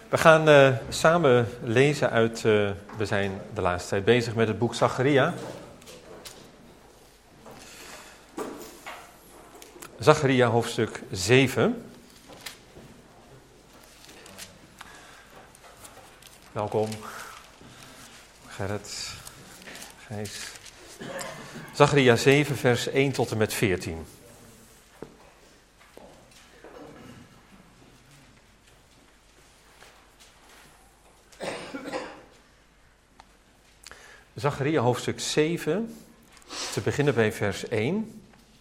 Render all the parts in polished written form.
We gaan samen lezen uit, we zijn de laatste tijd bezig met het boek Zacharia. Zacharia hoofdstuk 7. Welkom, Gerrit, Gijs. Zacharia 7 vers 1 tot en met 14. Zacharia hoofdstuk 7, te beginnen bij vers 1.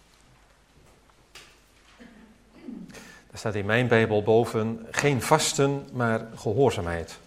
Daar staat in mijn Bijbel boven, geen vasten, maar gehoorzaamheid.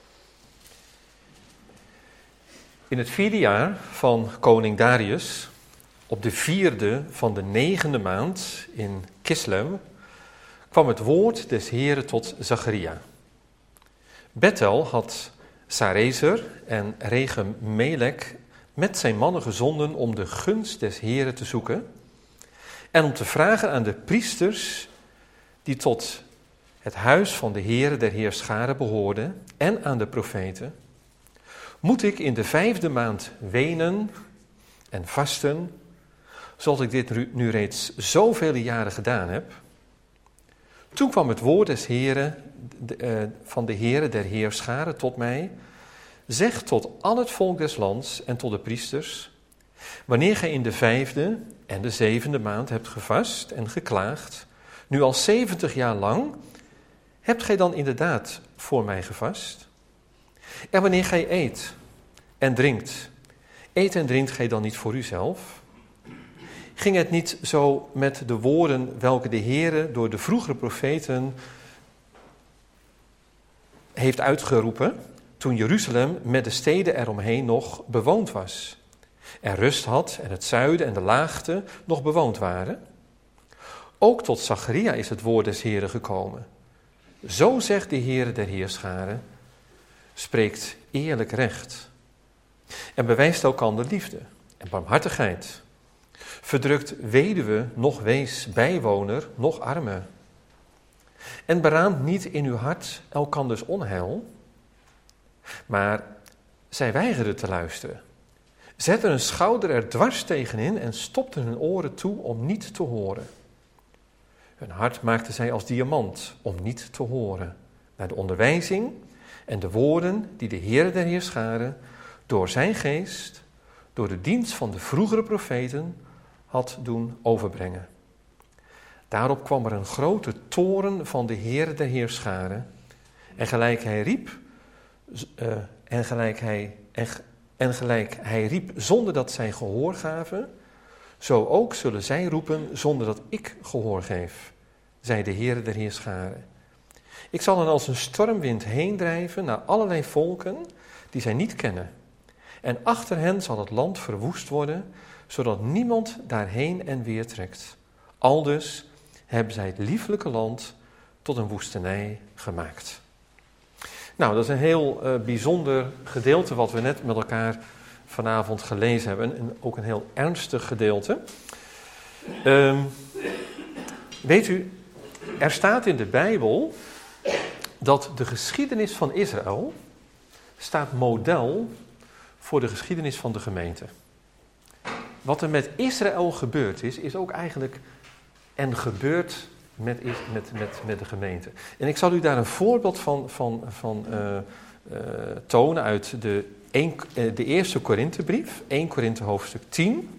In het 4e jaar van koning Darius, op de 4e van de 9e maand in Kislem, kwam het woord des Heeren tot Zacharia. Bethel had Sarezer en Regem-Melek met zijn mannen gezonden om de gunst des Heeren te zoeken en om te vragen aan de priesters die tot het huis van de Heere der Heerscharen behoorden en aan de profeten: moet ik in de 5e maand wenen en vasten, zoals ik dit nu reeds zoveel jaren gedaan heb? Toen kwam het woord des Heeren, van de Heere der Heerscharen tot mij: zeg tot al het volk des lands en tot de priesters: wanneer gij in de 5e en de 7e maand hebt gevast en geklaagd, nu al 70 jaar lang, hebt gij dan inderdaad voor mij gevast? En wanneer gij eet en drinkt gij dan niet voor uzelf? Ging het niet zo met de woorden welke de Heere door de vroegere profeten heeft uitgeroepen, toen Jeruzalem met de steden eromheen nog bewoond was, en rust had en het zuiden en de laagte nog bewoond waren? Ook tot Zacharia is het woord des Heeren gekomen. Zo zegt de Heere der Heerscharen: spreekt eerlijk recht en bewijst elkander liefde en barmhartigheid. Verdrukt weduwe, noch wees, bijwoner, noch arme. En beraamt niet in uw hart elkanders onheil. Maar zij weigerden te luisteren. Zetten hun schouder er dwars tegenin en stopten hun oren toe om niet te horen. Hun hart maakten zij als diamant om niet te horen naar de onderwijzing en de woorden die de Heere der Heerscharen door zijn geest, door de dienst van de vroegere profeten, had doen overbrengen. Daarop kwam er een grote toorn van de Heere der Heerscharen, en gelijk hij riep zonder dat zij gehoor gaven, zo ook zullen zij roepen zonder dat ik gehoor geef, zei de Heere der Heerscharen. Ik zal hen als een stormwind heen drijven naar allerlei volken die zij niet kennen. En achter hen zal het land verwoest worden, zodat niemand daarheen en weer trekt. Aldus hebben zij het lieflijke land tot een woestenij gemaakt. Nou, dat is een heel bijzonder gedeelte wat we net met elkaar vanavond gelezen hebben. En ook een heel ernstig gedeelte. Weet u, er staat in de Bijbel dat de geschiedenis van Israël staat model voor de geschiedenis van de gemeente. Wat er met Israël gebeurd is ook eigenlijk en gebeurt met de gemeente. En ik zal u daar een voorbeeld van tonen uit de eerste Korinthebrief, 1 Korinthe hoofdstuk 10.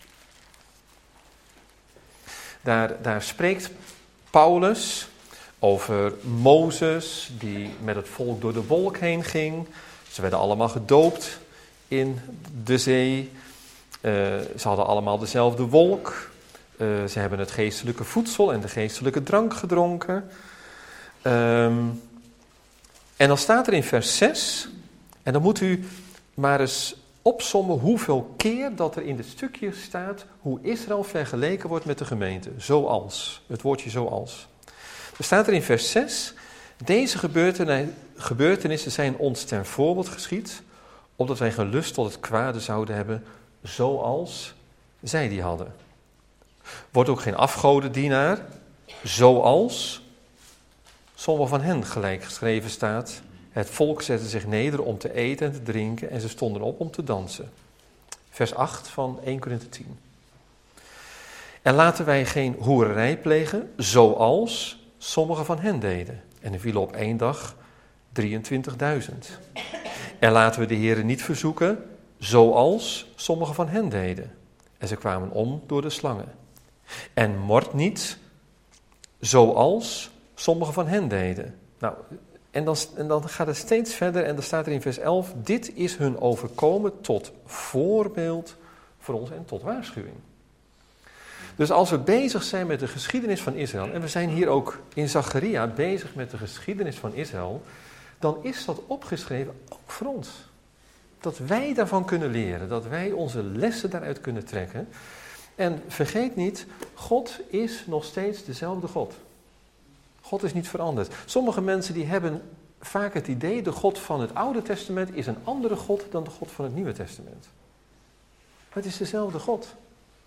Daar spreekt Paulus over Mozes die met het volk door de wolk heen ging. Ze werden allemaal gedoopt in de zee. Ze hadden allemaal dezelfde wolk. Ze hebben het geestelijke voedsel en de geestelijke drank gedronken. En dan staat er in vers 6, en dan moet u maar eens opsommen hoeveel keer dat er in dit stukje staat hoe Israël vergeleken wordt met de gemeente. Zoals, het woordje zoals. Er staat er in vers 6, deze gebeurtenissen zijn ons ten voorbeeld geschied, opdat wij gelust tot het kwade zouden hebben, zoals zij die hadden. Word ook geen afgodendienaar, zoals Sommigen van hen, gelijk geschreven staat, het volk zette zich neder om te eten en te drinken en ze stonden op om te dansen. Vers 8 van 1 Korinthe 10. En laten wij geen hoererij plegen, zoals sommigen van hen deden. En er vielen op 1 dag 23.000. En laten we de Heere niet verzoeken, zoals sommigen van hen deden. En ze kwamen om door de slangen. En mord niet, zoals sommigen van hen deden. Nou, en dan gaat het steeds verder en dan staat er in vers 11, dit is hun overkomen tot voorbeeld voor ons en tot waarschuwing. Dus als we bezig zijn met de geschiedenis van Israël, en we zijn hier ook in Zacharia bezig met de geschiedenis van Israël, dan is dat opgeschreven ook voor ons. Dat wij daarvan kunnen leren, dat wij onze lessen daaruit kunnen trekken. En vergeet niet, God is nog steeds dezelfde God. God is niet veranderd. Sommige mensen die hebben vaak het idee, de God van het Oude Testament is een andere God dan de God van het Nieuwe Testament. Maar het is dezelfde God.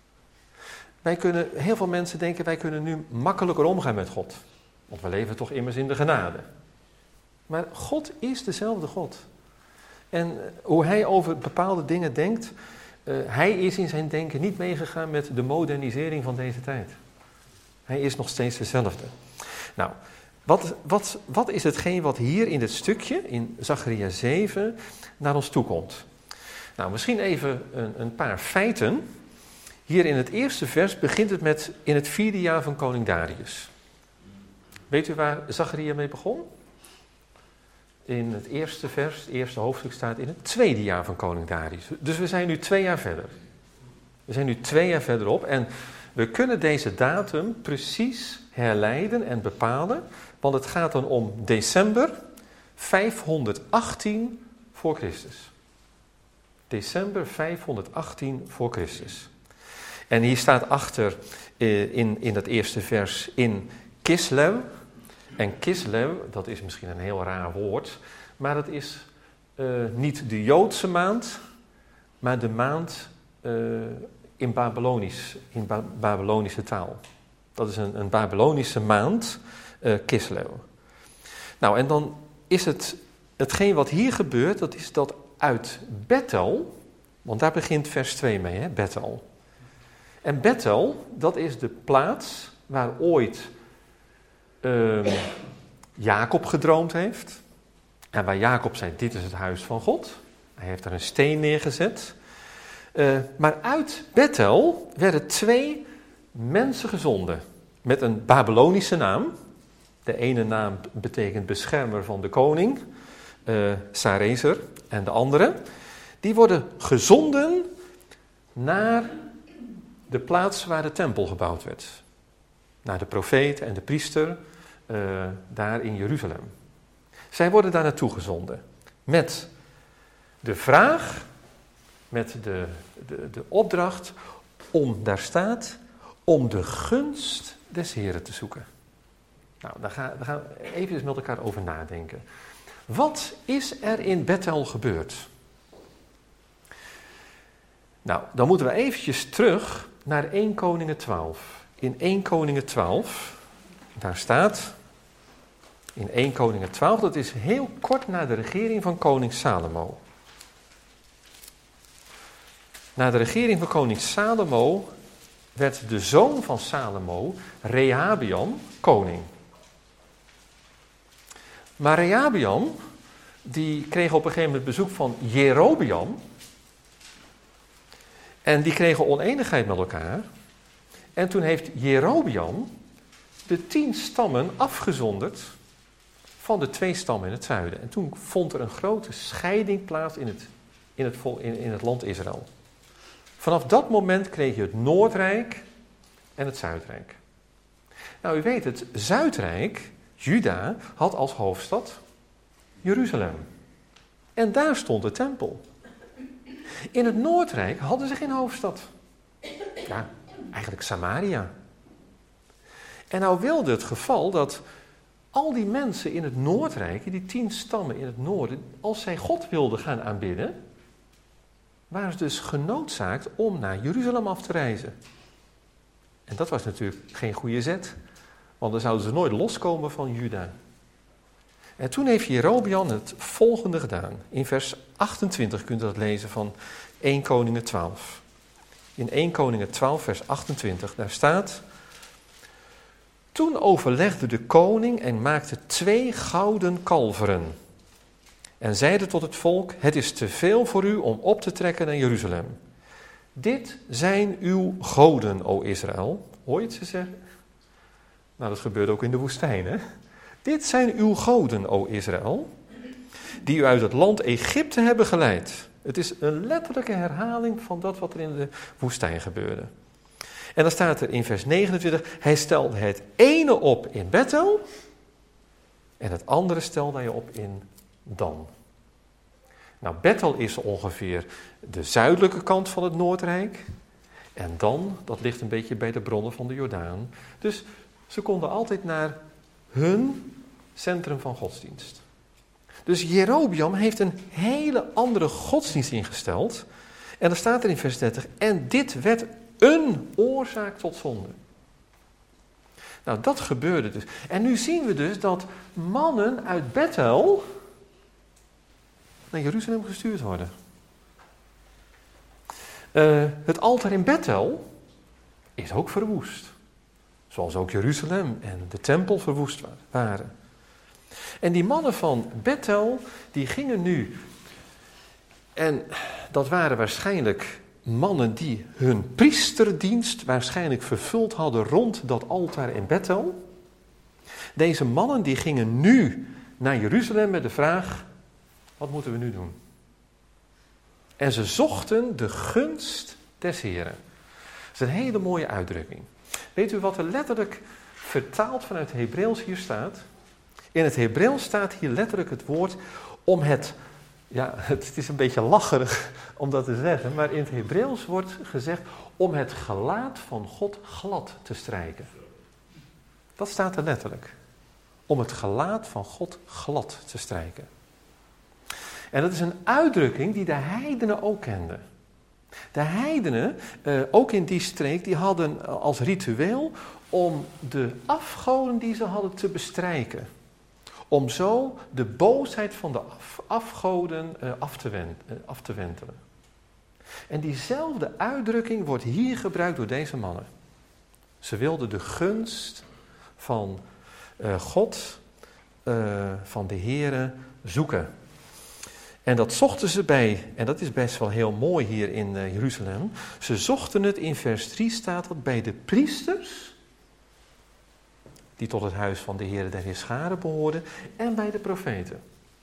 Heel veel mensen denken, wij kunnen nu makkelijker omgaan met God. Want we leven toch immers in de genade. Maar God is dezelfde God. En hoe hij over bepaalde dingen denkt, hij is in zijn denken niet meegegaan met de modernisering van deze tijd. Hij is nog steeds dezelfde. Nou, wat is hetgeen wat hier in dit stukje, in Zacharia 7, naar ons toe komt? Nou, misschien even een paar feiten. Hier in het eerste vers begint het met in het 4e jaar van koning Darius. Weet u waar Zacharia mee begon? In het eerste vers, het eerste hoofdstuk staat in het 2e jaar van koning Darius. Dus we zijn nu 2 jaar verder. We zijn nu 2 jaar verderop en we kunnen deze datum precies herleiden en bepalen, want het gaat dan om december 518 voor Christus. December 518 voor Christus. En hier staat achter in dat eerste vers in Kislev. En Kislev, dat is misschien een heel raar woord, maar dat is niet de Joodse maand, maar de maand in Babylonische taal. Dat is een Babylonische maand, Kislev. Nou, en dan is hetgeen wat hier gebeurt, dat is dat uit Bethel, want daar begint vers 2 mee, hè, Bethel. En Bethel, dat is de plaats waar ooit Jacob gedroomd heeft. En waar Jacob zei, dit is het huis van God. Hij heeft daar een steen neergezet. Maar uit Bethel werden 2 mensen gezonden. Met een Babylonische naam. De ene naam betekent beschermer van de koning. Sarezer. En de andere. Die worden gezonden naar de plaats waar de tempel gebouwd werd. Naar de profeet en de priester daar in Jeruzalem. Zij worden daar naartoe gezonden. Met de vraag, met de opdracht om, daar staat, om de gunst des Heren te zoeken. Nou, daar gaan we even met elkaar over nadenken. Wat is er in Bethel gebeurd? Nou, dan moeten we eventjes terug naar 1 Koningen 12. In 1 Koningen 12, daar staat, in 1 Koningen 12, dat is heel kort na de regering van koning Salomo. Na de regering van koning Salomo werd de zoon van Salomo, Rehabeam, koning. Maar Rehabeam, die kreeg op een gegeven moment bezoek van Jerobeam. En die kregen oneenigheid met elkaar. En toen heeft Jerobeam de 10 stammen afgezonderd van de 2 stammen in het zuiden. En toen vond er een grote scheiding plaats in het land Israël. Vanaf dat moment kreeg je het Noordrijk en het Zuidrijk. Nou, u weet het, Zuidrijk, Juda, had als hoofdstad Jeruzalem. En daar stond de tempel. In het Noordrijk hadden ze geen hoofdstad. Ja, eigenlijk Samaria. En nou wilde het geval dat al die mensen in het Noordrijk, die 10 stammen in het noorden, als zij God wilden gaan aanbidden, waren ze dus genoodzaakt om naar Jeruzalem af te reizen. En dat was natuurlijk geen goede zet, want dan zouden ze nooit loskomen van Juda. En toen heeft Jerobeam het volgende gedaan. In vers 28 kunt u dat lezen van 1 Koningen 12. In 1 Koningen 12 vers 28, daar staat: Toen overlegde de koning en maakte 2 gouden kalveren. En zeide tot het volk: Het is te veel voor u om op te trekken naar Jeruzalem. Dit zijn uw goden, o Israël. Hoor je het ze zeggen? Nou, dat gebeurde ook in de woestijn, hè? Dit zijn uw goden, o Israël, die u uit het land Egypte hebben geleid. Het is een letterlijke herhaling van dat wat er in de woestijn gebeurde. En dan staat er in vers 29, hij stelde het ene op in Bethel en het andere stelde hij op in Dan. Nou, Bethel is ongeveer de zuidelijke kant van het Noordrijk. En Dan, dat ligt een beetje bij de bronnen van de Jordaan. Dus ze konden altijd naar hun centrum van godsdienst. Dus Jerobeam heeft een hele andere godsdienst ingesteld. En dan staat er in vers 30, en dit werd een oorzaak tot zonde. Nou, dat gebeurde dus. En nu zien we dus dat mannen uit Bethel naar Jeruzalem gestuurd worden. Het altaar in Bethel is ook verwoest. Zoals ook Jeruzalem en de tempel verwoest waren. En die mannen van Bethel, die gingen nu. En dat waren waarschijnlijk mannen die hun priesterdienst waarschijnlijk vervuld hadden rond dat altaar in Bethel. Deze mannen die gingen nu naar Jeruzalem met de vraag: wat moeten we nu doen? En ze zochten de gunst des Heren. Dat is een hele mooie uitdrukking. Weet u wat er letterlijk vertaald vanuit het Hebreeuws hier staat? In het Hebreeuws staat hier letterlijk het woord om het... Ja, het is een beetje lacherig om dat te zeggen, maar in het Hebreeuws wordt gezegd om het gelaat van God glad te strijken. Dat staat er letterlijk. Om het gelaat van God glad te strijken. En dat is een uitdrukking die de heidenen ook kenden. De heidenen, ook in die streek, die hadden als ritueel om de afgoden die ze hadden te bestrijken. Om zo de boosheid van de afgoden af te wentelen. En diezelfde uitdrukking wordt hier gebruikt door deze mannen. Ze wilden de gunst van God, van de Heere, zoeken. En dat zochten ze bij, en dat is best wel heel mooi hier in Jeruzalem. Ze zochten het, in vers 3 staat dat, bij de priesters, die tot het huis van de Heere der Heerscharen behoorden, en bij de profeten.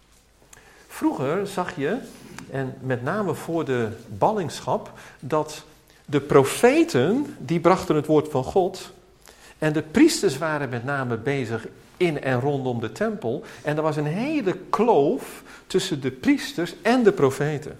Vroeger zag je, en met name voor de ballingschap, dat de profeten, die brachten het woord van God, en de priesters waren met name bezig in en rondom de tempel. En er was een hele kloof tussen de priesters en de profeten.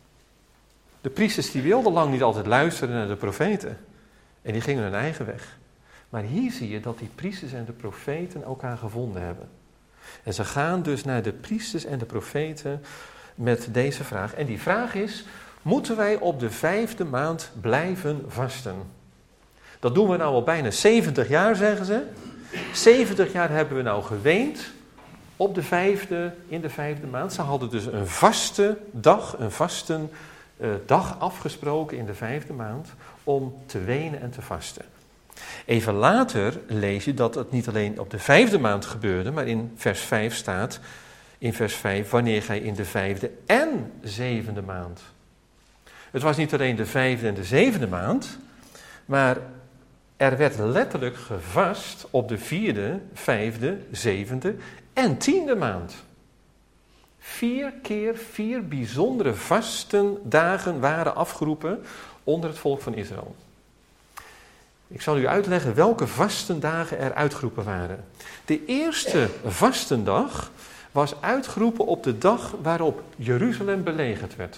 De priesters die wilden lang niet altijd luisteren naar de profeten. En die gingen hun eigen weg. Maar hier zie je dat die priesters en de profeten elkaar gevonden hebben. En ze gaan dus naar de priesters en de profeten met deze vraag. En die vraag is: moeten wij op de 5e maand blijven vasten? Dat doen we nou al bijna 70 jaar, zeggen ze. 70 jaar hebben we nou geweend op in de 5e maand. Ze hadden dus een vaste dag afgesproken in de 5e maand om te wenen en te vasten. Even later lees je dat het niet alleen op de 5e maand gebeurde, maar in vers 5 staat, in vers 5, wanneer gij in de 5e en 7e maand. Het was niet alleen de 5e en de 7e maand, maar er werd letterlijk gevast op de 4e, 5e, 7e en 10e maand. 4 keer 4 bijzondere vastendagen waren afgeroepen onder het volk van Israël. Ik zal u uitleggen welke vastendagen er uitgeroepen waren. De eerste vastendag was uitgeroepen op de dag waarop Jeruzalem belegerd werd.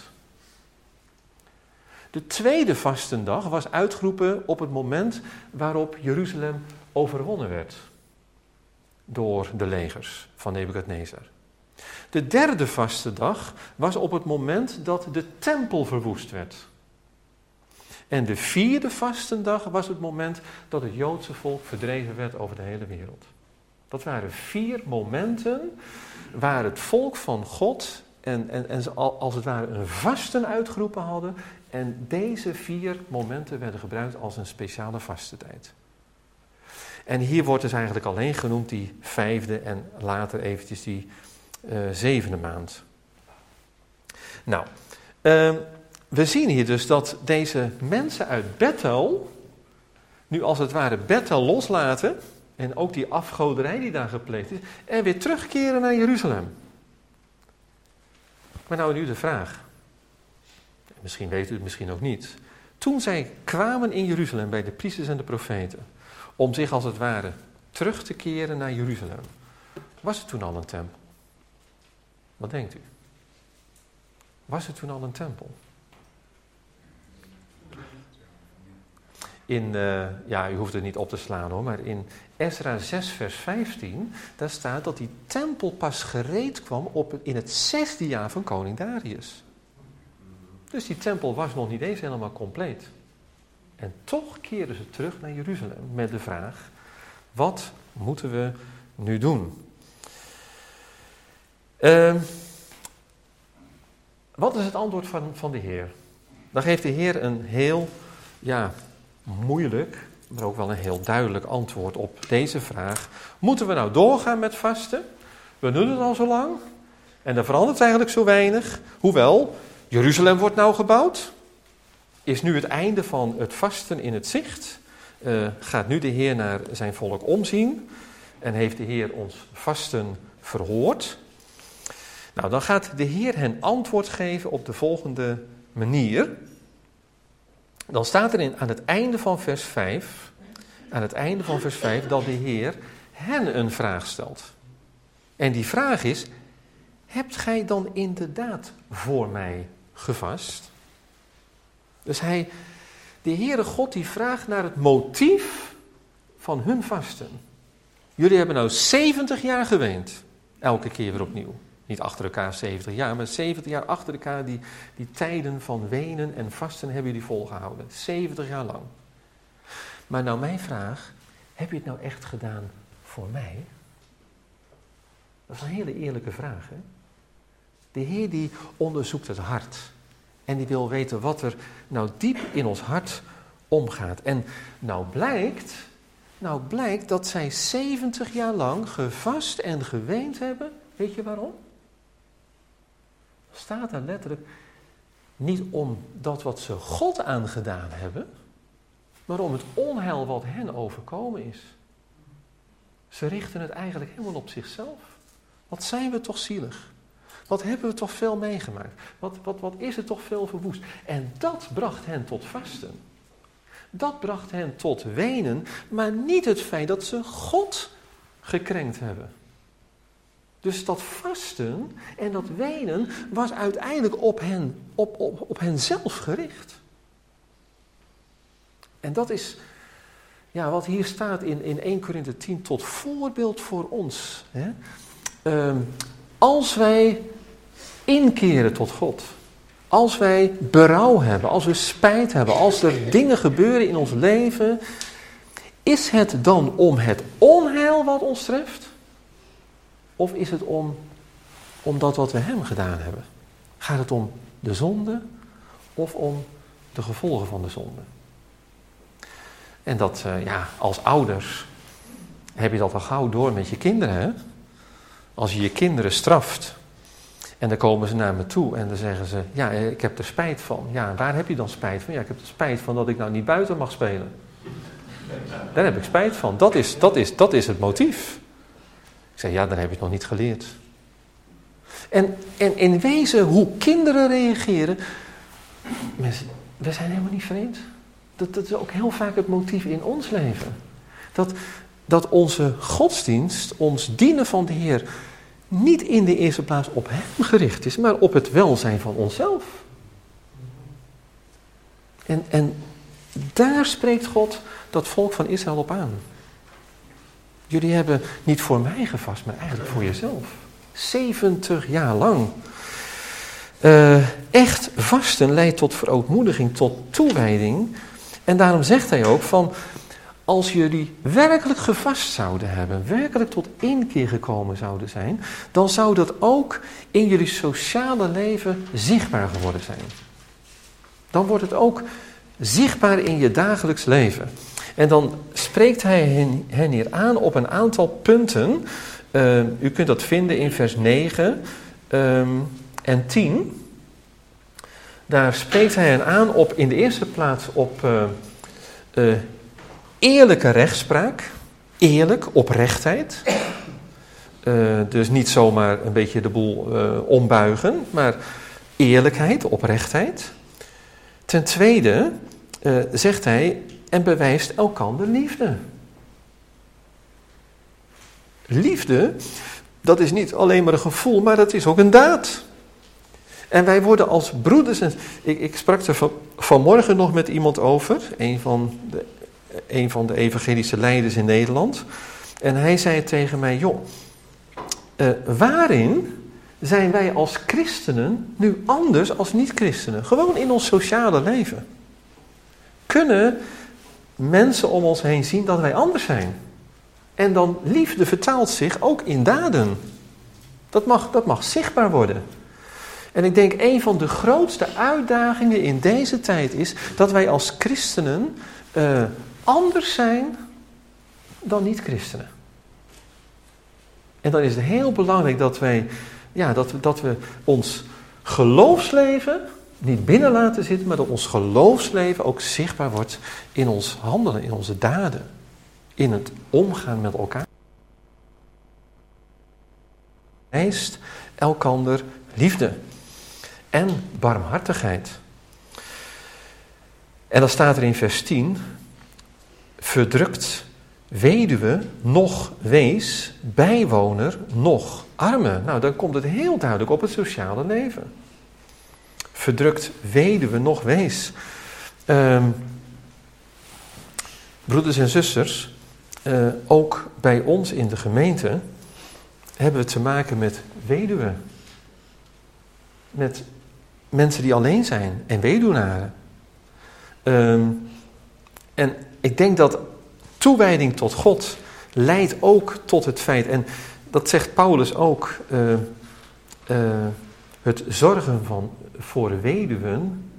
De tweede vastendag was uitgeroepen op het moment waarop Jeruzalem overwonnen werd door de legers van Nebukadnezar. De derde vastendag was op het moment dat de tempel verwoest werd. En de vierde vastendag was het moment dat het Joodse volk verdreven werd over de hele wereld. Dat waren 4 momenten waar het volk van God en ze als het ware een vasten uitgeroepen hadden. En deze 4 momenten werden gebruikt als een speciale vastentijd. En hier wordt dus eigenlijk alleen genoemd die 5e en later eventjes die 7e maand. Nou, we zien hier dus dat deze mensen uit Bethel nu als het ware Bethel loslaten en ook die afgoderij die daar gepleegd is en weer terugkeren naar Jeruzalem. Maar nou nu de vraag, misschien weet u het, misschien ook niet. Toen zij kwamen in Jeruzalem bij de priesters en de profeten om zich als het ware terug te keren naar Jeruzalem, was er toen al een tempel? Wat denkt u? Was er toen al een tempel? U hoeft het niet op te slaan hoor, maar in Ezra 6 vers 15, daar staat dat die tempel pas gereed kwam in het 6e jaar van koning Darius. Dus die tempel was nog niet eens helemaal compleet. En toch keerden ze terug naar Jeruzalem met de vraag, wat moeten we nu doen? Wat is het antwoord van de Heer? Dan geeft de Heer een heel, moeilijk, maar ook wel een heel duidelijk antwoord op deze vraag. Moeten we nou doorgaan met vasten? We doen het al zo lang. En er verandert eigenlijk zo weinig. Hoewel, Jeruzalem wordt nou gebouwd. Is nu het einde van het vasten in het zicht. Gaat nu de Heer naar zijn volk omzien. En heeft de Heer ons vasten verhoord. Nou, dan gaat de Heer hen antwoord geven op de volgende manier. Dan staat er aan het einde van vers 5, dat de Heer hen een vraag stelt. En die vraag is, hebt gij dan inderdaad voor mij gevast? Dus de Heere God die vraagt naar het motief van hun vasten. Jullie hebben nou 70 jaar geweend, elke keer weer opnieuw. Niet achter elkaar 70 jaar, maar 70 jaar achter elkaar die tijden van wenen en vasten hebben jullie volgehouden. 70 jaar lang. Maar nou mijn vraag, heb je het nou echt gedaan voor mij? Dat is een hele eerlijke vraag, hè? De Heer die onderzoekt het hart. En die wil weten wat er nou diep in ons hart omgaat. En nou blijkt dat zij 70 jaar lang gevast en geweend hebben. Weet je waarom? Staat daar letterlijk niet om dat wat ze God aangedaan hebben, maar om het onheil wat hen overkomen is. Ze richten het eigenlijk helemaal op zichzelf. Wat zijn we toch zielig? Wat hebben we toch veel meegemaakt? Wat is er toch veel verwoest? En dat bracht hen tot vasten. Dat bracht hen tot wenen, maar niet het feit dat ze God gekrenkt hebben. Dus dat vasten en dat wenen was uiteindelijk op hen zelf gericht. En dat is wat hier staat in 1 Korinthe 10 tot voorbeeld voor ons. Hè? Als wij inkeren tot God, als wij berouw hebben, als we spijt hebben, als er dingen gebeuren in ons leven, is het dan om het onheil wat ons treft? Of is het om dat wat we hem gedaan hebben? Gaat het om de zonde of om de gevolgen van de zonde? En dat, als ouders heb je dat al gauw door met je kinderen, hè? Als je je kinderen straft en dan komen ze naar me toe en dan zeggen ze, ja, ik heb er spijt van. Ja, waar heb je dan spijt van? Ja, ik heb er spijt van dat ik nou niet buiten mag spelen. Daar heb ik spijt van. Dat is het motief. Ik zeg, dan heb je het nog niet geleerd. En in wezen, hoe kinderen reageren, mensen, we zijn helemaal niet vreemd. Dat is ook heel vaak het motief in ons leven. Dat onze godsdienst, ons dienen van de Heer, niet in de eerste plaats op hem gericht is, maar op het welzijn van onszelf. En daar spreekt God dat volk van Israël op aan. Jullie hebben niet voor mij gevast, maar eigenlijk voor jezelf. 70 jaar lang. Echt vasten leidt tot verootmoediging, tot toewijding. En daarom zegt hij ook van, als jullie werkelijk gevast zouden hebben, werkelijk tot inkeer gekomen zouden zijn, dan zou dat ook in jullie sociale leven zichtbaar geworden zijn. Dan wordt het ook zichtbaar in je dagelijks leven. En dan spreekt hij hen hier aan op een aantal punten. U kunt dat vinden in vers 9 en 10. Daar spreekt hij hen aan op in de eerste plaats op eerlijke rechtspraak. Eerlijk, oprechtheid. Dus niet zomaar een beetje de boel ombuigen, maar eerlijkheid, oprechtheid. Ten tweede zegt hij, en bewijst elkander liefde. Liefde, dat is niet alleen maar een gevoel, maar dat is ook een daad. En wij worden als broeders, en ik sprak er vanmorgen nog met iemand over, een van de evangelische leiders in Nederland. En hij zei tegen mij, joh, waarin zijn wij als christenen nu anders als niet-christenen? Gewoon in ons sociale leven. Kunnen mensen om ons heen zien dat wij anders zijn? En dan liefde vertaalt zich ook in daden. Dat mag zichtbaar worden. En ik denk een van de grootste uitdagingen in deze tijd is dat wij als christenen anders zijn dan niet-christenen. En dan is het heel belangrijk dat we ons geloofsleven niet binnen laten zitten, maar dat ons geloofsleven ook zichtbaar wordt in ons handelen, in onze daden, in het omgaan met elkaar. Eist elkander liefde en barmhartigheid. En dan staat er in vers 10, verdrukt weduwe noch wees, bijwoner noch arme. Nou, dan komt het heel duidelijk op het sociale leven. Verdrukt weduwe noch wees. Broeders en zusters, ook bij ons in de gemeente hebben we te maken met weduwen. Met mensen die alleen zijn en weduwnaren. En ik denk dat toewijding tot God leidt ook tot het feit, en dat zegt Paulus ook, het zorgen voor weduwen,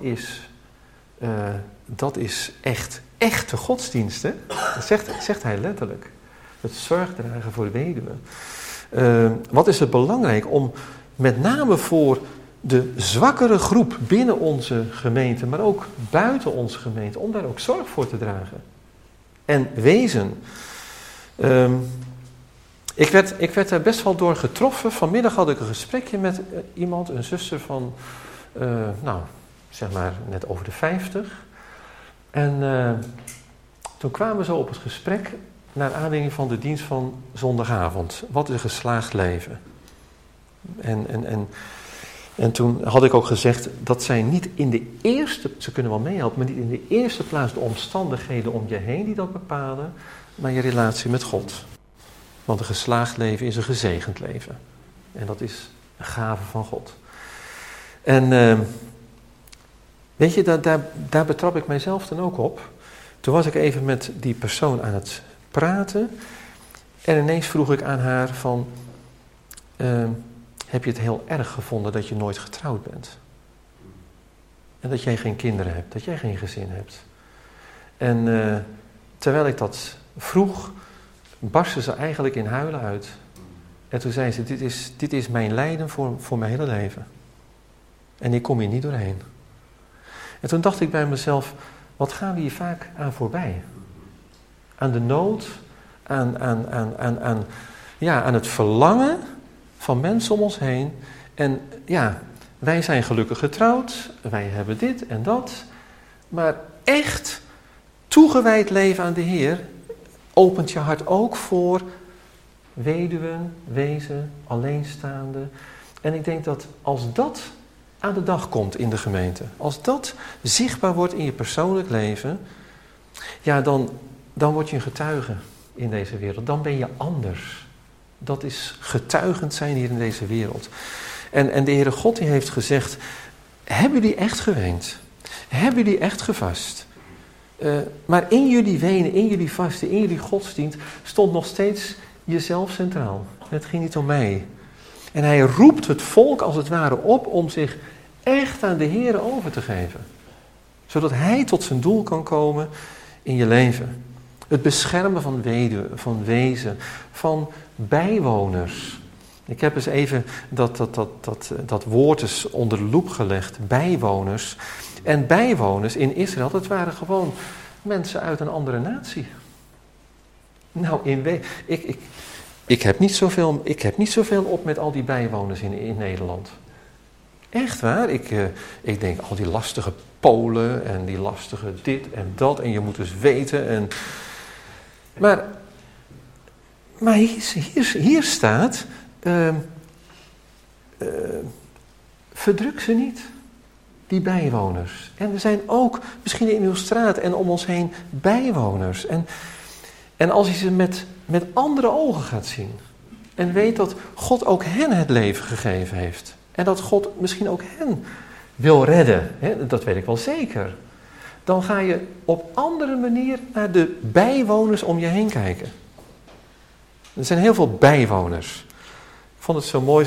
dat is echte godsdienst. Hè? Dat zegt hij letterlijk. Het zorgdragen voor weduwen. Wat is het belangrijk om met name voor de zwakkere groep binnen onze gemeente, maar ook buiten onze gemeente, om daar ook zorg voor te dragen. En wezen. Ik werd daar best wel door getroffen. Vanmiddag had ik een gesprekje met iemand, een zuster van, zeg maar net over de 50. En toen kwamen we zo op het gesprek naar aanleiding van de dienst van zondagavond. Wat is een geslaagd leven? En toen had ik ook gezegd dat zij niet in de eerste, ze kunnen wel meehelpen, maar niet in de eerste plaats de omstandigheden om je heen die dat bepalen, maar je relatie met God. Want een geslaagd leven is een gezegend leven. En dat is een gave van God. En weet je, daar betrap ik mijzelf dan ook op. Toen was ik even met die persoon aan het praten. En ineens vroeg ik aan haar van, heb je het heel erg gevonden dat je nooit getrouwd bent? En dat jij geen kinderen hebt, dat jij geen gezin hebt. En terwijl ik dat vroeg, barstte ze eigenlijk in huilen uit. En toen zei ze, dit is mijn lijden voor mijn hele leven. En ik kom hier niet doorheen. En toen dacht ik bij mezelf, wat gaan we hier vaak aan voorbij? Aan de nood, aan het verlangen van mensen om ons heen. En ja, wij zijn gelukkig getrouwd, wij hebben dit en dat. Maar echt toegewijd leven aan de Heer opent je hart ook voor weduwen, wezen, alleenstaanden. En ik denk dat als dat aan de dag komt in de gemeente, als dat zichtbaar wordt in je persoonlijk leven, ja, dan word je een getuige in deze wereld. Dan ben je anders. Dat is getuigend zijn hier in deze wereld. En de Heere God die heeft gezegd, hebben jullie echt geweend? Hebben jullie echt gevast? Maar in jullie wenen, in jullie vasten, in jullie godsdienst stond nog steeds jezelf centraal. Het ging niet om mij. En hij roept het volk als het ware op om zich echt aan de Heer over te geven. Zodat hij tot zijn doel kan komen in je leven. Het beschermen van weduwen, van wezen, van bijwoners. Ik heb eens even dat woord eens onder de loep gelegd. Bijwoners. En bijwoners in Israël, dat waren gewoon mensen uit een andere natie. Nou, ik heb niet zoveel op met al die bijwoners in Nederland. Echt waar. Ik denk al die lastige Polen en die lastige dit en dat. En je moet dus weten. Maar hier staat, verdruk ze niet, die bijwoners. En er zijn ook, misschien in uw straat en om ons heen, bijwoners. En als je ze met andere ogen gaat zien. En weet dat God ook hen het leven gegeven heeft. En dat God misschien ook hen wil redden. Hè, dat weet ik wel zeker. Dan ga je op andere manier naar de bijwoners om je heen kijken. Er zijn heel veel bijwoners. Ik vond het zo mooi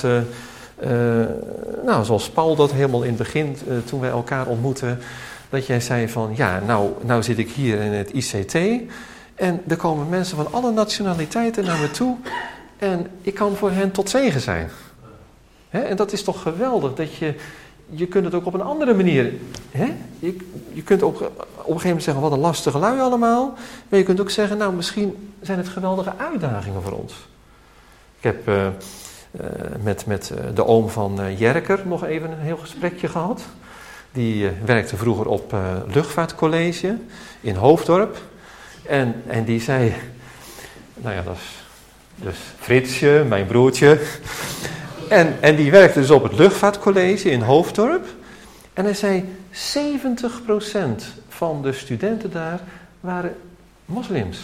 zoals Paul dat helemaal in het begin, toen wij elkaar ontmoetten. Dat jij zei van, ja, nou zit ik hier in het ICT. En er komen mensen van alle nationaliteiten naar me toe. En ik kan voor hen tot zegen zijn. En dat is toch geweldig, dat je kunt het ook op een andere manier. Je kunt ook op een gegeven moment zeggen, wat een lastige lui allemaal. Maar je kunt ook zeggen, nou misschien zijn het geweldige uitdagingen voor ons. Ik heb met de oom van Jerker nog even een heel gesprekje gehad. Die werkte vroeger op luchtvaartcollege in Hoofddorp. En die zei, nou ja, dat is dus Fritsje, mijn broertje. En die werkte dus op het luchtvaartcollege in Hoofddorp. En hij zei, 70% van de studenten daar waren moslims.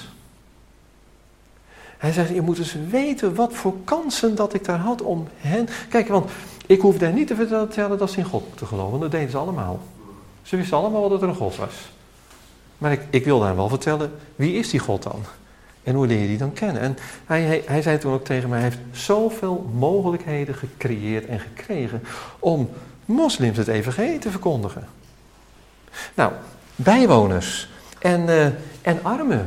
Hij zegt, je moet dus weten wat voor kansen dat ik daar had om hen. Kijk, want ik hoefde hen niet te vertellen dat ze in God moeten geloven. Dat deden ze allemaal. Ze wisten allemaal wel dat er een God was. Maar ik wilde hem wel vertellen, wie is die God dan? En hoe leer je die dan kennen? En hij zei toen ook tegen mij, hij heeft zoveel mogelijkheden gecreëerd en gekregen om moslims het evangelie te verkondigen. Nou, bijwoners en armen.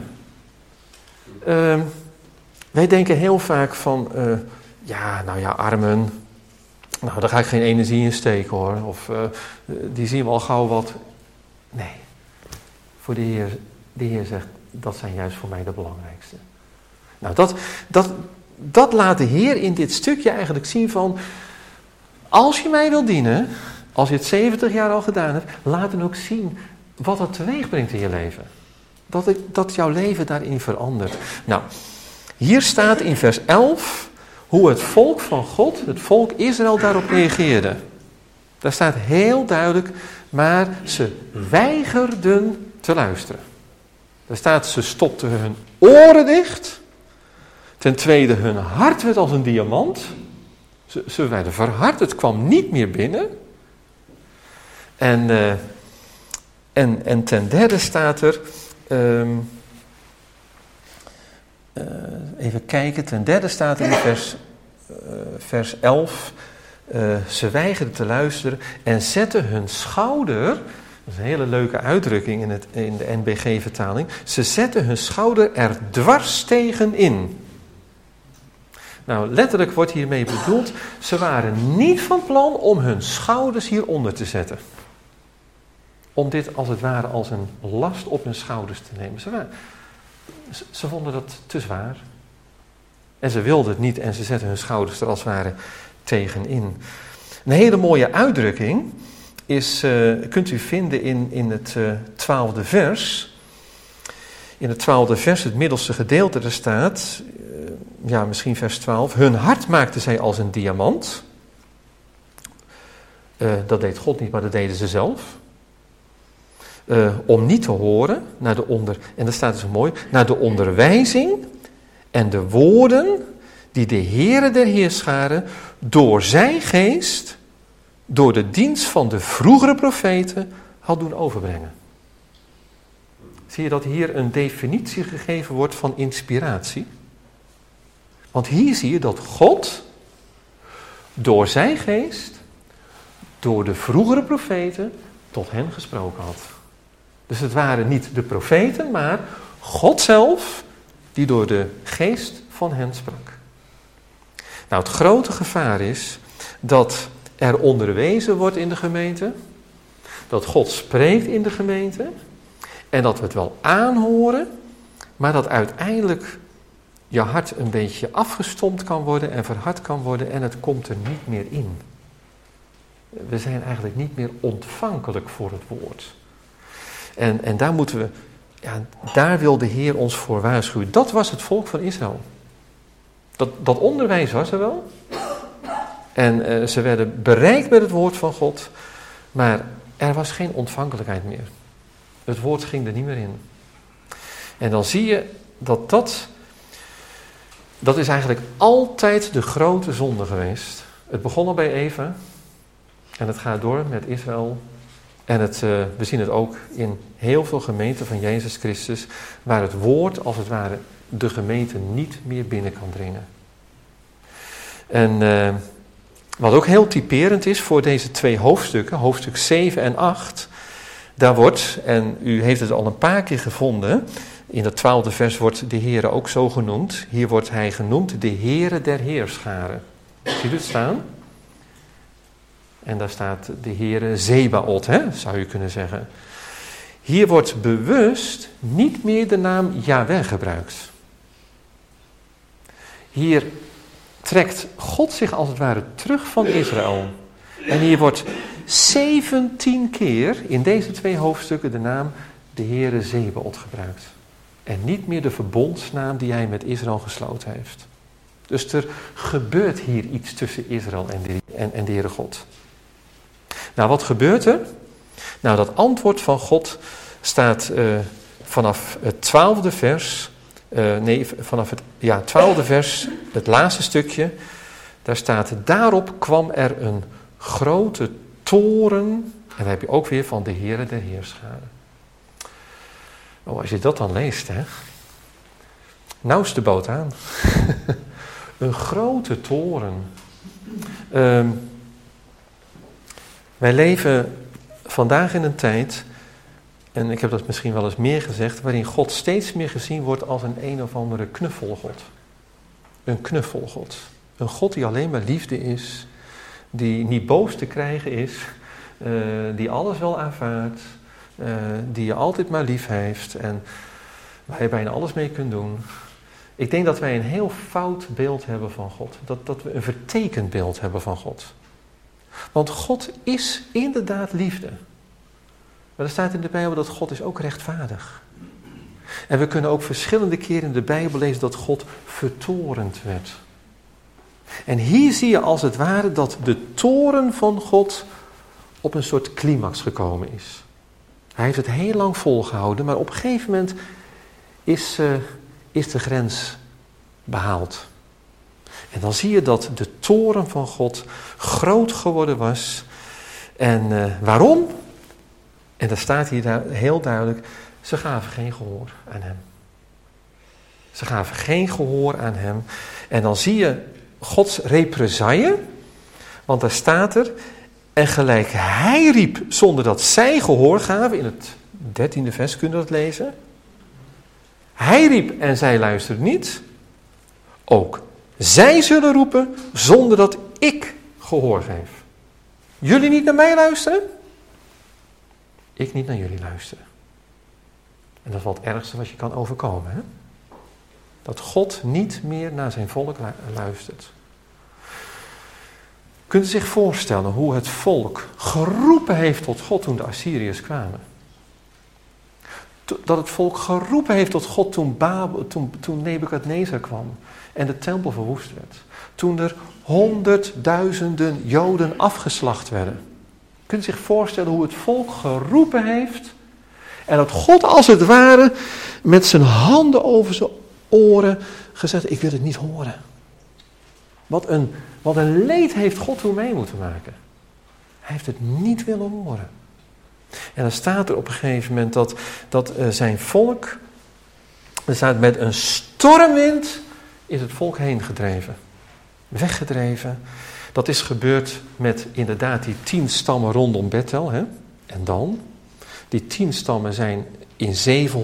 Wij denken heel vaak van, armen, nou daar ga ik geen energie in steken hoor. Of die zien we al gauw wat. Nee, voor de Heer zegt, dat zijn juist voor mij de belangrijkste. Nou, dat laat de Heer in dit stukje eigenlijk zien van, als je mij wil dienen, als je het 70 jaar al gedaan hebt, laat dan ook zien wat dat teweeg brengt in je leven. Dat jouw leven daarin verandert. Nou, hier staat in vers 11 hoe het volk van God, het volk Israël, daarop reageerde. Daar staat heel duidelijk, maar ze weigerden te luisteren. Daar staat, ze stopten hun oren dicht. Ten tweede, hun hart werd als een diamant. Ze werden verhard, het kwam niet meer binnen. En ten derde staat er, even kijken, ten derde staat er in vers 11, ze weigerden te luisteren en zetten hun schouder, dat is een hele leuke uitdrukking in de NBG-vertaling, ze zetten hun schouder er dwars tegenin. Nou, letterlijk wordt hiermee bedoeld, ze waren niet van plan om hun schouders hieronder te zetten. Om dit als het ware als een last op hun schouders te nemen. Ze vonden dat te zwaar. En ze wilden het niet en ze zetten hun schouders er als het ware tegenin. Een hele mooie uitdrukking kunt u vinden in het 12e vers. In het 12e vers, het middelste gedeelte, er staat, misschien vers 12. Hun hart maakten zij als een diamant. Dat deed God niet, maar dat deden ze zelf. Om niet te horen, en dat staat dus mooi, naar de onderwijzing en de woorden die de Heere der Heerscharen door zijn geest, door de dienst van de vroegere profeten had doen overbrengen. Zie je dat hier een definitie gegeven wordt van inspiratie? Want hier zie je dat God door zijn geest, door de vroegere profeten, tot hen gesproken had. Dus het waren niet de profeten, maar God zelf die door de geest van hen sprak. Nou, het grote gevaar is dat er onderwezen wordt in de gemeente, dat God spreekt in de gemeente en dat we het wel aanhoren, maar dat uiteindelijk je hart een beetje afgestompt kan worden en verhard kan worden en het komt er niet meer in. We zijn eigenlijk niet meer ontvankelijk voor het woord. En daar moeten we, daar wil de Heer ons voor waarschuwen. Dat was het volk van Israël. Dat onderwijs was er wel. En ze werden bereikt met het woord van God. Maar er was geen ontvankelijkheid meer. Het woord ging er niet meer in. En dan zie je dat is eigenlijk altijd de grote zonde geweest. Het begon al bij Eva. En het gaat door met Israël. En we zien het ook in heel veel gemeenten van Jezus Christus, waar het woord als het ware de gemeente niet meer binnen kan dringen. En wat ook heel typerend is voor deze twee hoofdstukken, hoofdstuk 7 en 8, daar wordt, en u heeft het al een paar keer gevonden, in het 12e vers wordt de Heere ook zo genoemd. Hier wordt hij genoemd de Heere der Heerscharen. Ziet u het staan? En daar staat de Heere Zebaot, zou je kunnen zeggen. Hier wordt bewust niet meer de naam Yahweh gebruikt. Hier trekt God zich als het ware terug van Israël. En hier wordt 17 keer in deze twee hoofdstukken de naam de Heere Zebaot gebruikt. En niet meer de verbondsnaam die hij met Israël gesloten heeft. Dus er gebeurt hier iets tussen Israël en de Heere God. Nou, wat gebeurt er? Nou, dat antwoord van God staat vanaf het 12e vers. Vanaf het 12e vers, het laatste stukje. Daar staat, daarop kwam er een grote toren. En dan heb je ook weer van de Heere der Heerscharen. Oh, als je dat dan leest, nou is de boot aan. Een grote toren. Wij leven vandaag in een tijd, en ik heb dat misschien wel eens meer gezegd, waarin God steeds meer gezien wordt als een of andere knuffelgod. Een knuffelgod. Een God die alleen maar liefde is, die niet boos te krijgen is, die alles wel aanvaardt, die je altijd maar lief heeft en waar je bijna alles mee kunt doen. Ik denk dat wij een heel fout beeld hebben van God. Dat we een vertekend beeld hebben van God. Want God is inderdaad liefde. Maar er staat in de Bijbel dat God is ook rechtvaardig. En we kunnen ook verschillende keren in de Bijbel lezen dat God vertorend werd. En hier zie je als het ware dat de toren van God op een soort climax gekomen is. Hij heeft het heel lang volgehouden, maar op een gegeven moment is de grens behaald. En dan zie je dat de toren van God groot geworden was. En waarom? En daar staat hier heel duidelijk, ze gaven geen gehoor aan hem. Ze gaven geen gehoor aan hem. En dan zie je Gods represaille, want daar staat er, en gelijk hij riep zonder dat zij gehoor gaven, in het 13e vers kunnen we dat lezen. Hij riep en zij luisterden niet. Ook zij zullen roepen zonder dat ik gehoor geef. Jullie niet naar mij luisteren? Ik niet naar jullie luisteren. En dat is wel het ergste wat je kan overkomen. Hè? Dat God niet meer naar zijn volk luistert. Kunt u zich voorstellen hoe het volk geroepen heeft tot God toen de Assyriërs kwamen? Dat het volk geroepen heeft tot God toen Nebukadnezar kwam en de tempel verwoest werd. Toen er 100.000 Joden afgeslacht werden. Kunt u zich voorstellen hoe het volk geroepen heeft en dat God als het ware met zijn handen over zijn oren gezegd, ik wil het niet horen. Wat een leed heeft God toen mee moeten maken. Hij heeft het niet willen horen. En dan staat er op een gegeven moment dat zijn volk, er staat met een stormwind is het volk heen gedreven. Weggedreven. Dat is gebeurd met inderdaad die 10 stammen rondom Bethel. Hè? En dan, die 10 stammen zijn in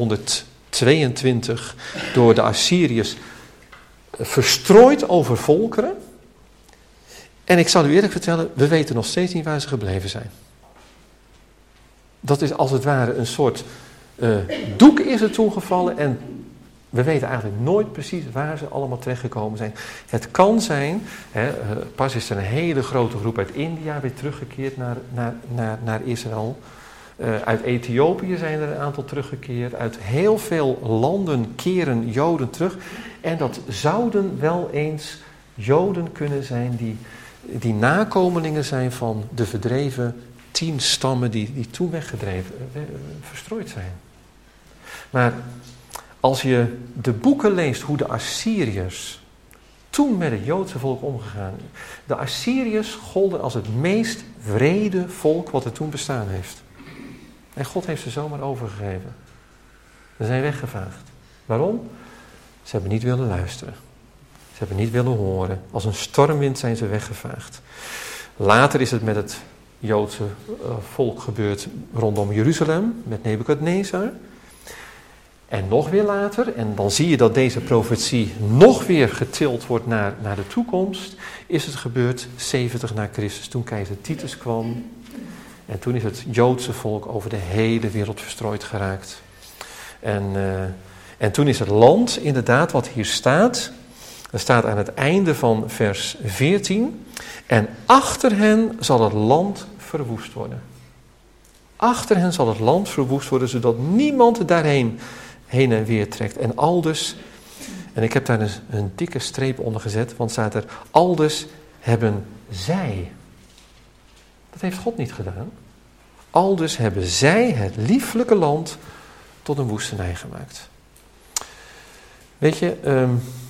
722 door de Assyriërs verstrooid over volkeren. En ik zal u eerlijk vertellen, we weten nog steeds niet waar ze gebleven zijn. Dat is als het ware een soort doek is er toegevallen en we weten eigenlijk nooit precies waar ze allemaal terechtgekomen zijn. Het kan zijn, pas is er een hele grote groep uit India weer teruggekeerd naar Israël. Uit Ethiopië zijn er een aantal teruggekeerd. Uit heel veel landen keren Joden terug. En dat zouden wel eens Joden kunnen zijn die nakomelingen zijn van de verdreven 10 stammen die toen verstrooid zijn. Maar als je de boeken leest hoe de Assyriërs toen met het Joodse volk omgegaan. De Assyriërs golden als het meest wrede volk wat er toen bestaan heeft. En God heeft ze zomaar overgegeven. Ze zijn weggevaagd. Waarom? Ze hebben niet willen luisteren. Ze hebben niet willen horen. Als een stormwind zijn ze weggevaagd. Later is het met het Joodse volk gebeurd rondom Jeruzalem, met Nebukadnezar. En nog weer later, en dan zie je dat deze profetie nog weer getild wordt naar de toekomst, is het gebeurd 70 na Christus, toen keizer Titus kwam. En toen is het Joodse volk over de hele wereld verstrooid geraakt. En toen is het land, inderdaad, wat hier staat, er staat aan het einde van vers 14, en achter hen zal het land verwoest worden. Achter hen zal het land verwoest worden, zodat niemand daarheen heen en weer trekt. En aldus, en ik heb daar een dikke streep onder gezet, want staat er, aldus hebben zij. Dat heeft God niet gedaan. Aldus hebben zij het lieflijke land tot een woestenij gemaakt. Weet je,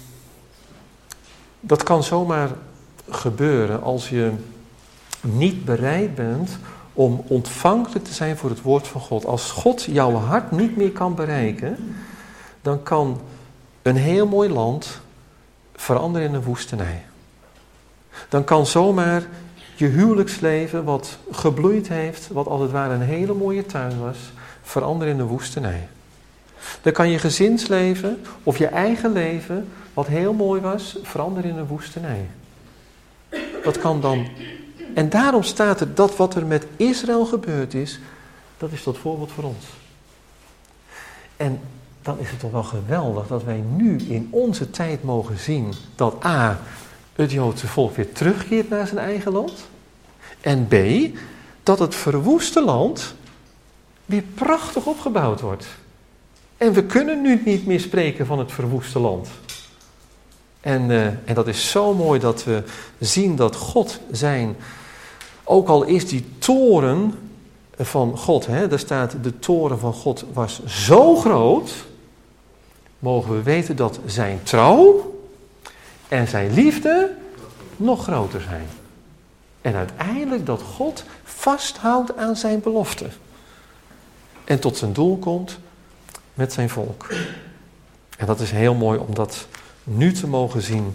dat kan zomaar gebeuren als je niet bereid bent om ontvankelijk te zijn voor het woord van God. Als God jouw hart niet meer kan bereiken, dan kan een heel mooi land veranderen in een woestenij. Dan kan zomaar je huwelijksleven, wat gebloeid heeft, wat als het ware een hele mooie tuin was, veranderen in een woestenij. Dan kan je gezinsleven of je eigen leven, wat heel mooi was, veranderen in een woestenij. Dat kan dan. En daarom staat er dat wat er met Israël gebeurd is, dat is tot voorbeeld voor ons. En dan is het toch wel geweldig dat wij nu in onze tijd mogen zien dat A, het Joodse volk weer terugkeert naar zijn eigen land. En B, dat het verwoeste land weer prachtig opgebouwd wordt. En we kunnen nu niet meer spreken van het verwoeste land. En dat is zo mooi dat we zien dat God zijn, ook al is die toren van God, daar staat de toren van God was zo groot, mogen we weten dat zijn trouw en zijn liefde nog groter zijn. En uiteindelijk dat God vasthoudt aan zijn belofte. En tot zijn doel komt met zijn volk. En dat is heel mooi om dat nu te mogen zien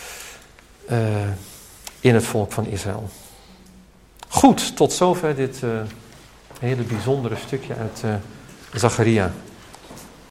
in het volk van Israël. Goed, tot zover dit hele bijzondere stukje uit Zacharia.